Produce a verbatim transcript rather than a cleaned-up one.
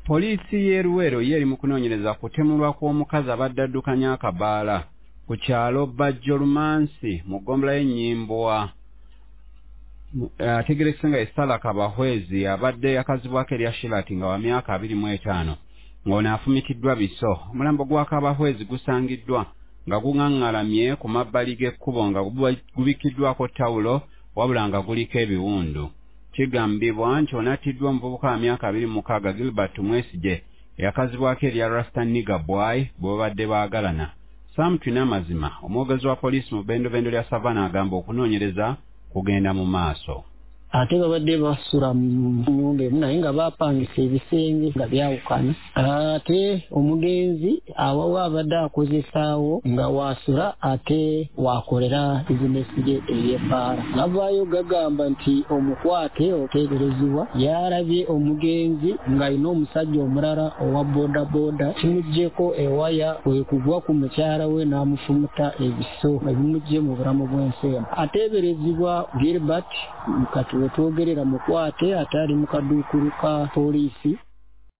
Poliisi y'e Luweero yeri mu kunoonyereza kutemulwa kw'omukazi abadde addukanya akabaala ku kyalo Bajjolumansi mu ggombolola y'Ennyimbowa. Ategerekese nga Esther Kabahwezi abadde yakazibwako erya Shirati nga wa myaka abiri mu etaano ng'ono afumitiddwa biso. Omulambo gwa Kabahwezi gusangiddwa nga guŋaŋŋalamye ku mabbali g'ekkubo nga gubikiddwako ttawulo wabula nga guliko ebiwundu. Kigambibwa nti onattiddwa omuvubuka wa myaka abiri mu mukaaga Gilbert Mwesige eyakazibwako erya Rasta Nigga Boy bwe babadde baagalana. Sam Twinamazima omwogezi wa poliisi mu bbendobendo lya Savannah agamba okunoonyereza kugenda mu maaso. Ate babadde basula mu nnyumba emu naye nga baapangisa ebisenge nga byawukana. Ate omugenzi awawa abadde akozesaawo nga waasula ate wakolera bizinesi ye ey'ebbaala. Gavaayo gagamba nti omukwate oteeberezebwa yalabye omugenzi ng'alina omusajja omulala owa boodabooda kimuggyeko ewaya kwekugwa ku mukyala we n'amufumuta ebiso nga bimugye mu bulamu bw'ensi eno. Ateeberezebwa Gilbert kati we twogerera mukwate ate ali mu kaduukulu ka poliisi